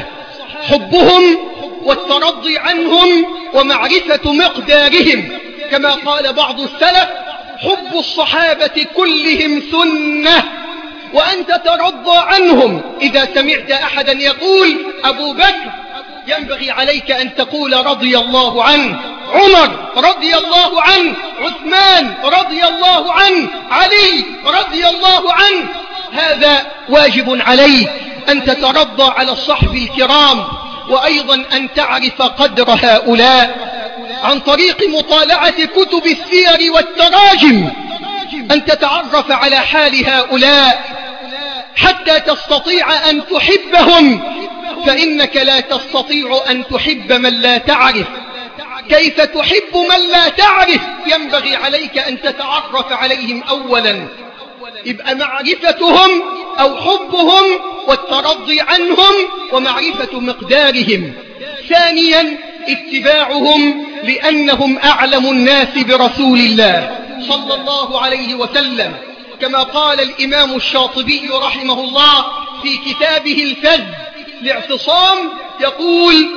حبهم والترضي عنهم ومعرفة مقدارهم، كما قال بعض السلف: حب الصحابة كلهم سنة، وأن تترضى عنهم. إذا سمعت أحدا يقول أبو بكر، ينبغي عليك أن تقول رضي الله عنه، عمر رضي الله عنه، عثمان رضي الله عنه، علي رضي الله عنه. هذا واجب عليك أن تترضى على الصحب الكرام، وأيضا أن تعرف قدر هؤلاء عن طريق مطالعة كتب السير والتراجم، أن تتعرف على حال هؤلاء حتى تستطيع أن تحبهم، فإنك لا تستطيع أن تحب من لا تعرف. كيف تحب من لا تعرف؟ ينبغي عليك أن تتعرف عليهم أولا، يبقى معرفتهم أو حبهم والترضي عنهم ومعرفة مقدارهم. ثانيا، اتباعهم لأنهم أعلم الناس برسول الله صلى الله عليه وسلم، كما قال الإمام الشاطبي رحمه الله في كتابه الفذ لاعتصام، يقول: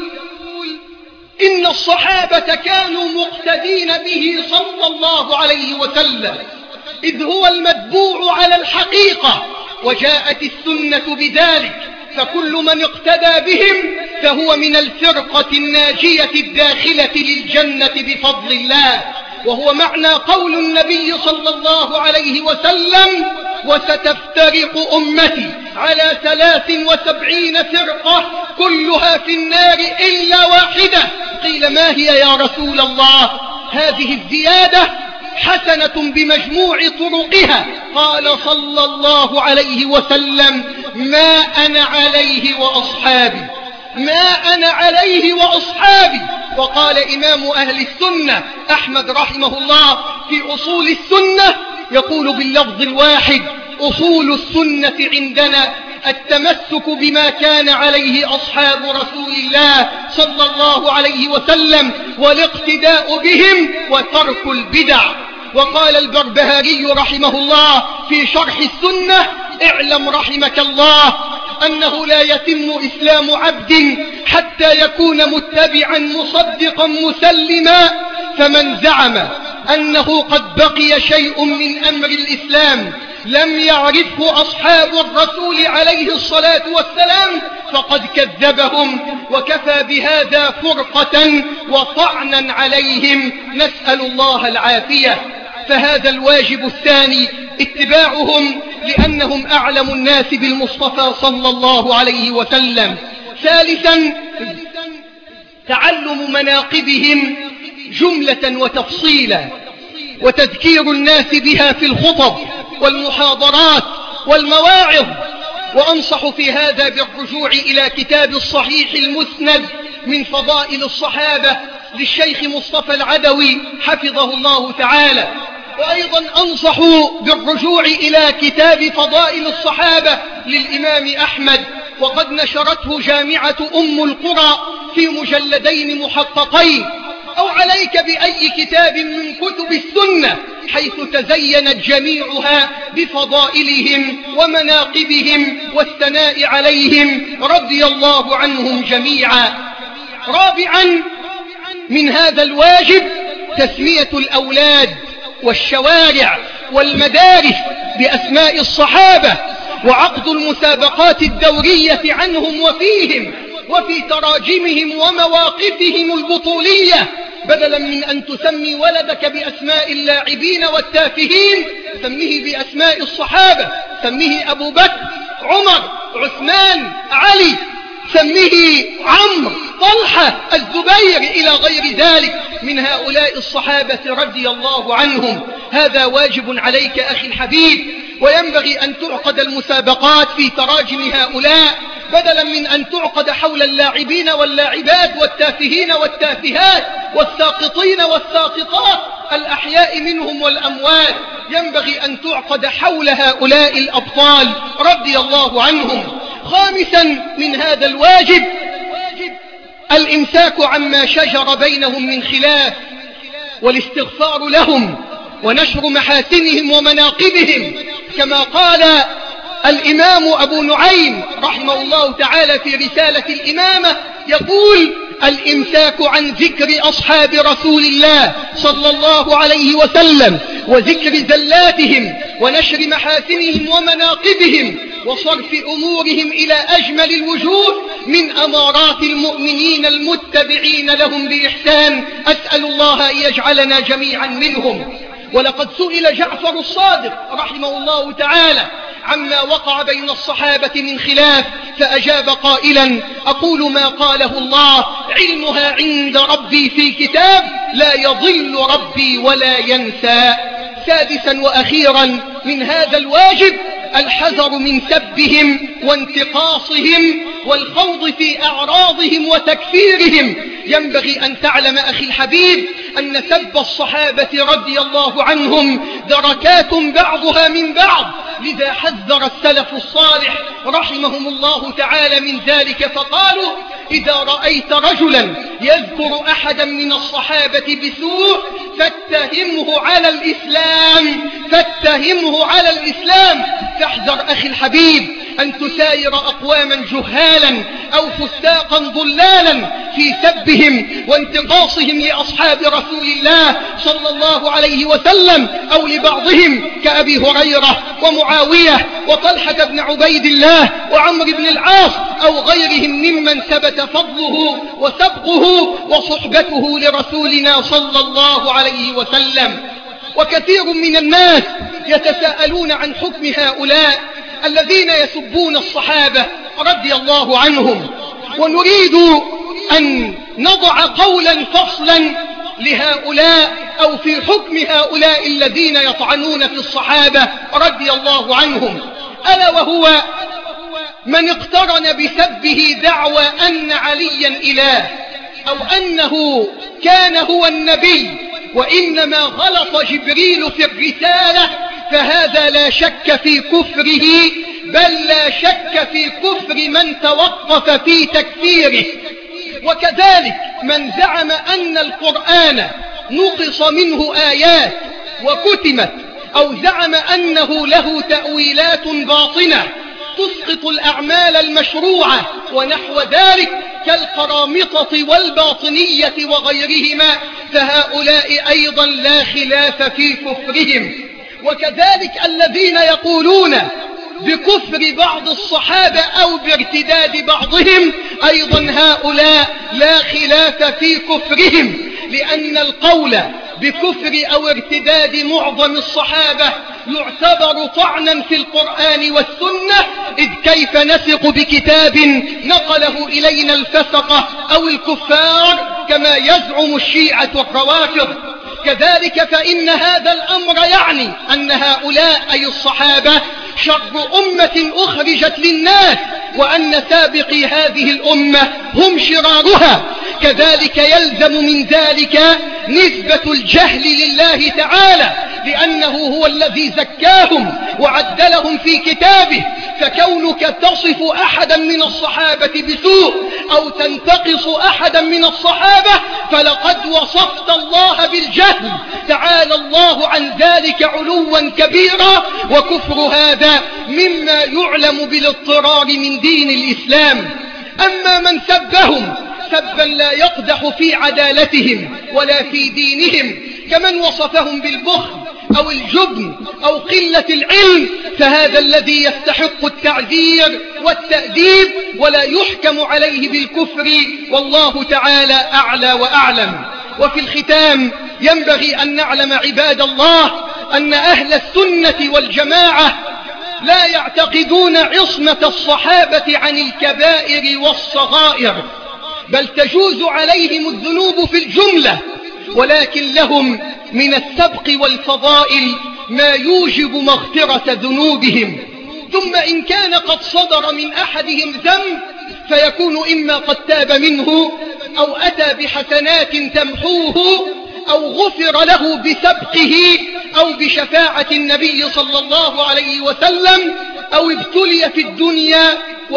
إن الصحابة كانوا مقتدين به صلى الله عليه وسلم، إذ هو المتبوع على الحقيقة، وجاءت السنة بذلك، فكل من اقتدى بهم فهو من الفرقة الناجية الداخلة للجنة بفضل الله. وهو معنى قول النبي صلى الله عليه وسلم: وستفترق أمتي على ثلاث وسبعين فرقة كلها في النار إلا واحدة. قيل: ما هي يا رسول الله؟ هذه الزيادة حسنة بمجموع طرقها. قال صلى الله عليه وسلم: ما أنا عليه وأصحابي، ما أنا عليه وأصحابي. وقال إمام أهل السنة أحمد رحمه الله في أصول السنة، يقول باللفظ الواحد: أصول السنة عندنا التمسك بما كان عليه أصحاب رسول الله صلى الله عليه وسلم، والاقتداء بهم وترك البدع. وقال البربهاري رحمه الله في شرح السنة: اعلم رحمك الله أنه لا يتم إسلام عبد حتى يكون متبعا مصدقا مسلما، فمن زعم أنه قد بقي شيء من أمر الإسلام لم يعرفه أصحاب الرسول عليه الصلاة والسلام فقد كذبهم، وكفى بهذا فرقة وطعنا عليهم، نسأل الله العافية. فهذا الواجب الثاني اتباعهم لأنهم أعلم الناس بالمصطفى صلى الله عليه وسلم. ثالثا تعلم مناقبهم جملة وتفصيلا، وتذكير الناس بها في الخطب والمحاضرات والمواعظ. وأنصح في هذا بالرجوع إلى كتاب الصحيح المسند من فضائل الصحابة للشيخ مصطفى العدوي حفظه الله تعالى. وأيضا أنصح بالرجوع إلى كتاب فضائل الصحابة للإمام أحمد، وقد نشرته جامعة أم القرى في مجلدين محققين. أو عليك بأي كتاب من كتب السنة حيث تزينت جميعها بفضائلهم ومناقبهم والثناء عليهم رضي الله عنهم جميعا. رابعا من هذا الواجب تسمية الأولاد والشوارع والمدارس بأسماء الصحابة، وعقد المسابقات الدورية عنهم وفيهم وفي تراجمهم ومواقفهم البطولية، بدلا من أن تسمي ولدك بأسماء اللاعبين والتافهين سميه بأسماء الصحابة. سميه أبو بكر، عمر، عثمان، علي، سميه عمرو، طلحة، الزبير، إلى غير ذلك من هؤلاء الصحابة رضي الله عنهم. هذا واجب عليك أخي الحبيب، وينبغي أن تعقد المسابقات في تراجم هؤلاء بدلا من أن تعقد حول اللاعبين واللاعبات والتافهين والتافهات والساقطين والساقطات الأحياء منهم والأموات. ينبغي أن تعقد حول هؤلاء الأبطال رضي الله عنهم. خامسا من هذا الواجب الإمساك عما شجر بينهم من خلاف، والاستغفار لهم ونشر محاسنهم ومناقبهم، كما قال الإمام أبو نعيم رحمه الله تعالى في رسالة الإمامة، يقول: الإمساك عن ذكر أصحاب رسول الله صلى الله عليه وسلم وذكر زلاتهم ونشر محاسنهم ومناقبهم وصرف أمورهم إلى أجمل الوجوه من أمارات المؤمنين المتبعين لهم بإحسان. أسأل الله أن يجعلنا جميعا منهم. ولقد سئل جعفر الصادق رحمه الله تعالى عما وقع بين الصحابة من خلاف، فأجاب قائلا: أقول ما قاله الله، علمها عند ربي في كتاب، لا يضل ربي ولا ينسى. سادسا وأخيرا من هذا الواجب الحذر من سبهم وانتقاصهم والخوض في أعراضهم وتكفيرهم. ينبغي أن تعلم أخي الحبيب أن سب الصحابة رضي الله عنهم دركات بعضها من بعض، لذا حذر السلف الصالح رحمهم الله تعالى من ذلك، فقالوا: إذا رأيت رجلا يذكر أحدا من الصحابة بسوء فاتهمه على الإسلام فاتهمه على الإسلام. فاحذر أخي الحبيب أن تساير أقواما جهالا أو فساقا ضلالا في سبهم وانتقاصهم لأصحاب رسول الله صلى الله عليه وسلم، أو لبعضهم كأبي هريرة ومعاوية وطلحة بن عبيد الله وعمر بن العاص أو غيرهم ممن ثبت فضله وسبقه وصحبته لرسولنا صلى الله عليه وسلم. وكثير من الناس يتساءلون عن حكم هؤلاء الذين يسبون الصحابة رضي الله عنهم، ونريد أن نضع قولا فصلا لهؤلاء أو في حكم هؤلاء الذين يطعنون في الصحابة رضي الله عنهم، ألا وهو من اقترن بسبه دعوى أن عليا إله أو أنه كان هو النبي وإنما غلط جبريل في الرسالة، فهذا لا شك في كفره، بل لا شك في كفر من توقف في تكفيره. وكذلك من زعم أن القرآن نقص منه آيات وكتمت، أو زعم أنه له تأويلات باطنة تسقط الأعمال المشروعة ونحو ذلك كالقرامطة والباطنية وغيرهما، فهؤلاء أيضا لا خلاف في كفرهم. وكذلك الذين يقولون بكفر بعض الصحابة أو بارتداد بعضهم أيضا هؤلاء لا خلاف في كفرهم، لأن القول بكفر أو ارتداد معظم الصحابة يعتبر طعنا في القرآن والسنة، إذ كيف نثق بكتاب نقله إلينا الفسقة أو الكفار كما يزعم الشيعة والروافض. كذلك فإن هذا الأمر يعني أن هؤلاء أي الصحابة شر أمة أخرجت للناس، وأن سابقي هذه الأمة هم شرارها. كذلك يلزم من ذلك نسبة الجهل لله تعالى، لأنه هو الذي زكاهم وعدلهم في كتابه. فكونك تصف أحدا من الصحابة بسوء أو تنتقص أحدا من الصحابة فلقد وصفت الله بالجهل، تعالى الله عن ذلك علوا كبيرا. وكفر هذا مما يعلم بالاضطرار من دين الإسلام. أما من سبهم سبا لا يقدح في عدالتهم ولا في دينهم، كمن وصفهم بالبخل أو الجبن أو قلة العلم، فهذا الذي يستحق التعذير والتأديب ولا يحكم عليه بالكفر، والله تعالى أعلى وأعلم. وفي الختام ينبغي أن نعلم عباد الله أن أهل السنة والجماعة لا يعتقدون عصمة الصحابة عن الكبائر والصغائر، بل تجوز عليهم الذنوب في الجملة، ولكن لهم من السبق والفضائل ما يوجب مغفرة ذنوبهم. ثم إن كان قد صدر من أحدهم ذنب فيكون إما قد تاب منه أو أتى بحسنات تمحوه أو غفر له بسبقه أو بشفاعة النبي صلى الله عليه وسلم أو ابتلي في الدنيا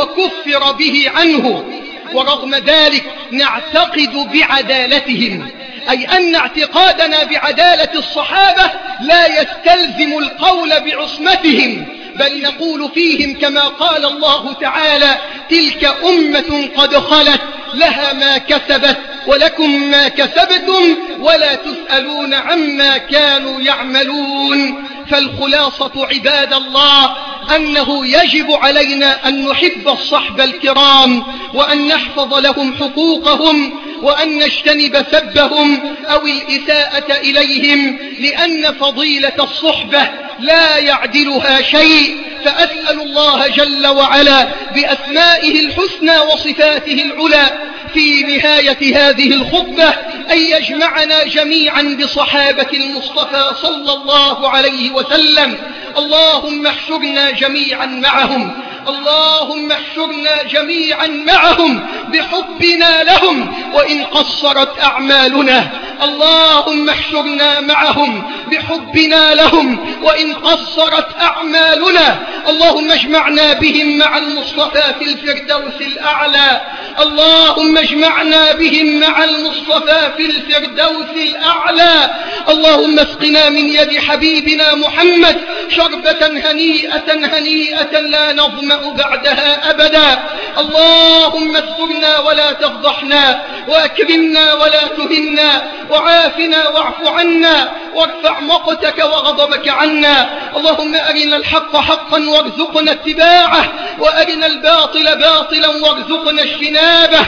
وكفر به عنه. ورغم ذلك نعتقد بعدالتهم، أي أن اعتقادنا بعدالة الصحابة لا يستلزم القول بعصمتهم، بل نقول فيهم كما قال الله تعالى: تلك أمة قد خلت لها ما كسبت ولكم ما كسبتم ولا تسألون عما كانوا يعملون. فالخلاصة عباد الله أنه يجب علينا أن نحب الصحب الكرام وأن نحفظ لهم حقوقهم وأن نجتنب سبهم أو الإساءة إليهم، لأن فضيلة الصحبة لا يعدلها شيء. فأسأل الله جل وعلا بأسمائه الحسنى وصفاته العلى في نهاية هذه الخطبة أن يجمعنا جميعا بصحابة المصطفى صلى الله عليه وسلم. اللهم احشرنا جميعا معهم، اللهم احشرنا جميعا معهم بحبنا لهم وإن قصرت أعمالنا. اللهم احشرنا معهم بحبنا لهم وإن قصرت أعمالنا. اللهم اجمعنا بهم مع المصطفى في الفردوس الأعلى. اللهم اجمعنا بهم مع المصطفى في الفردوس الأعلى. اللهم اسقنا من يد حبيبنا محمد شربة هنيئة هنيئة لا نظمأ بعدها أبدا. اللهم استرنا ولا تفضحنا وأكرمنا ولا تهنا وعافنا واعف عنا وارفع مقتك وغضبك عنا. اللهم أرنا الحق حقا وارزقنا اتباعه وأرنا الباطل باطلا وارزقنا اجتنابه.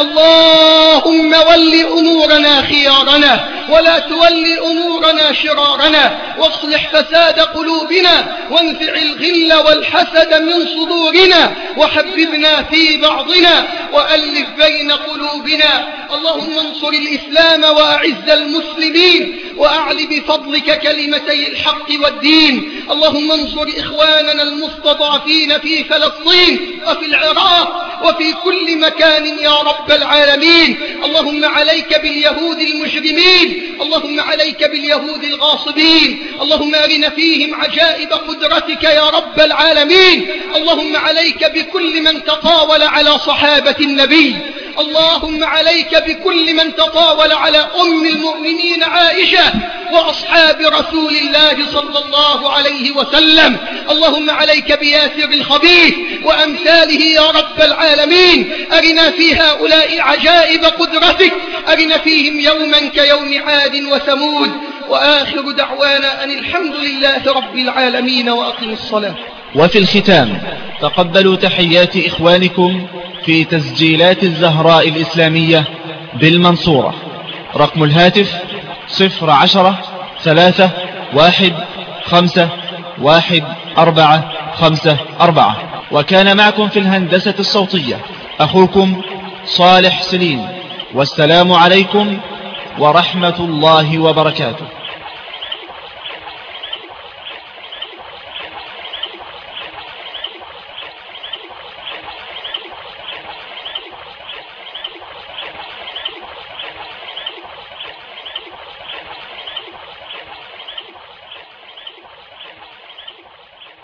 اللهم ول أمورنا خيارنا ولا تول أمورنا شرارنا، واصلح فساد قلوبنا وانزع الغل والحسد من صدورنا، وحببنا في بعضنا وألف بين قلوبنا. اللهم انصر الإسلام وأعز المسلمين وأعل بفضلك كلمتي الحق والدين. اللهم انصر إخواننا المستضعفين في فلسطين وفي العراق وفي كل مكان يا رب العالمين. اللهم عليك باليهود المجرمين، اللهم عليك باليهود الغاصبين. اللهم أرنا فيهم عجائب قدرتك يا رب العالمين. اللهم عليك بكل من تطاول على صحابة النبي. اللهم عليك بكل من تطاول على أم المؤمنين عائشة وأصحاب رسول الله صلى الله عليه وسلم. اللهم عليك بياسر الخبيث وأمثاله يا رب العالمين. أرنا في هؤلاء عجائب قدرتك، أرنا فيهم يوما كيوم عاد وثمود وآخر دعوانا أن الحمد لله رب العالمين وأقم الصلاة. وفي الختام تقبلوا تحيات إخوانكم في تسجيلات الزهراء الإسلامية بالمنصورة. رقم الهاتف صفر عشرة ثلاثة واحد خمسة واحد أربعة خمسة أربعة. وكان معكم في الهندسة الصوتية أخوكم صالح سليم، والسلام عليكم ورحمة الله وبركاته.